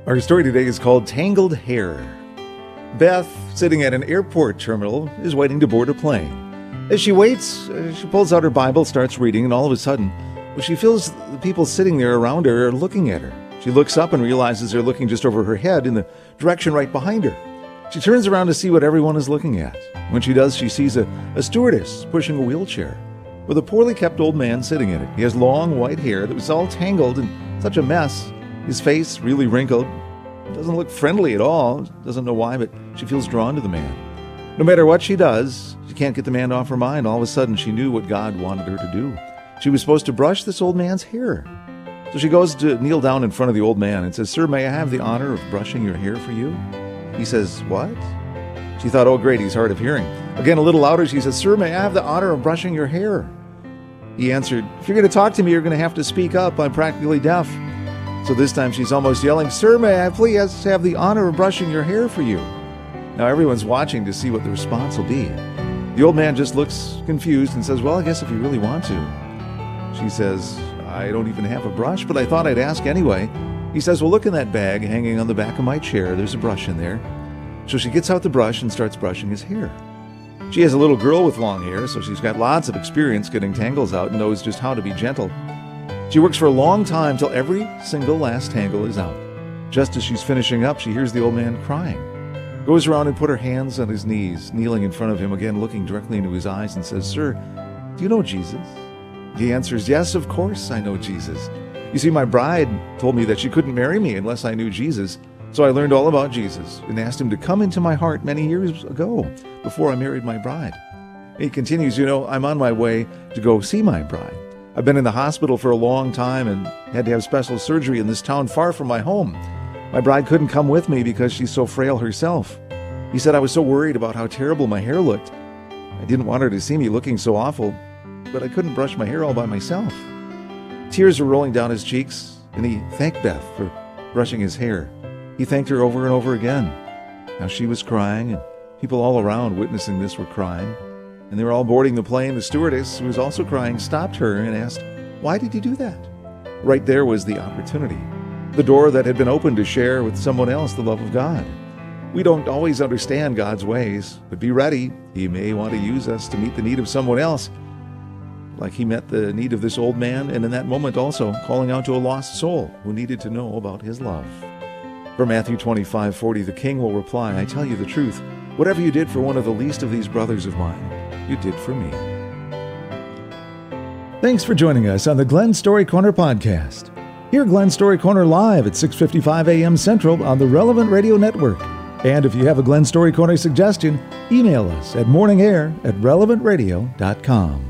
Our story today is called Tangled Hair. Beth, sitting at an airport terminal, is waiting to board a plane. As she waits, she pulls out her Bible, starts reading, and all of a sudden, she feels the people sitting there around her are looking at her. She looks up and realizes they're looking just over her head in the direction right behind her. She turns around to see what everyone is looking at. When she does, she sees a stewardess pushing a wheelchair with a poorly kept old man sitting in it. He has long white hair that was all tangled and such a mess. His face really wrinkled. Doesn't look friendly at all. Doesn't know why, but she feels drawn to the man. No matter what she does, she can't get the man off her mind. All of a sudden, she knew what God wanted her to do. She was supposed to brush this old man's hair. So she goes to kneel down in front of the old man and says, "Sir, may I have the honor of brushing your hair for you?" He says, "What?" She thought, oh great, he's hard of hearing. Again, a little louder, she says, "Sir, may I have the honor of brushing your hair?" He answered, "If you're going to talk to me, you're going to have to speak up. I'm practically deaf." So this time she's almost yelling, "Sir, may I please have the honor of brushing your hair for you?" Now everyone's watching to see what the response will be. The old man just looks confused and says, "Well, I guess if you really want to." She says, "I don't even have a brush, but I thought I'd ask anyway." He says, "Well, look in that bag hanging on the back of my chair. There's a brush in there." So she gets out the brush and starts brushing his hair. She has a little girl with long hair, so she's got lots of experience getting tangles out and knows just how to be gentle. She works for a long time till every single last tangle is out. Just as she's finishing up, she hears the old man crying. Goes around and put her hands on his knees, kneeling in front of him, again looking directly into his eyes and says, "Sir, do you know Jesus?" He answers, "Yes, of course I know Jesus. You see, my bride told me that she couldn't marry me unless I knew Jesus. So I learned all about Jesus and asked him to come into my heart many years ago before I married my bride." He continues, "I'm on my way to go see my bride. I've been in the hospital for a long time and had to have special surgery in this town far from my home. My bride couldn't come with me because she's so frail herself. He said I was so worried about how terrible my hair looked. I didn't want her to see me looking so awful, but I couldn't brush my hair all by myself." Tears were rolling down his cheeks, and he thanked Beth for brushing his hair. He thanked her over and over again. Now she was crying, and people all around witnessing this were crying. And they were all boarding the plane. The stewardess, who was also crying, stopped her and asked, "Why did you do that?" Right there was the opportunity, the door that had been opened to share with someone else the love of God. We don't always understand God's ways, but be ready. He may want to use us to meet the need of someone else, like he met the need of this old man, and in that moment also calling out to a lost soul who needed to know about his love. From Matthew 25:40, the king will reply, "I tell you the truth, whatever you did for one of the least of these brothers of mine, you did for me." Thanks for joining us on the Glenn Story Corner podcast. Hear Glenn Story Corner live at 6:55 a.m. Central on the Relevant Radio Network. And if you have a Glenn Story Corner suggestion, email us at morningair@relevantradio.com.